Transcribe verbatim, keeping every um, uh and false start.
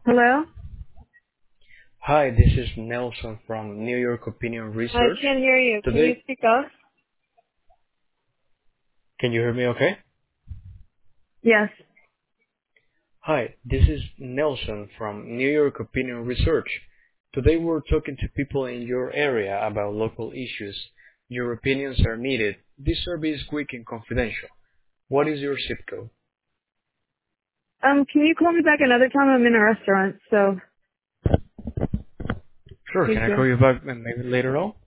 Hello? Hi, this is Nelson from New York Opinion I Research. can't hear you. Can you Today, speak up? can you hear me okay? Yes. Hi, this is Nelson from New York Opinion Research. Today we're talking to people in your area about local issues. Your opinions are needed. This survey is quick and confidential. What is your zip code? Um, can you call me back another time? I'm in a restaurant, so Sure, can thank I you. call you back maybe later on?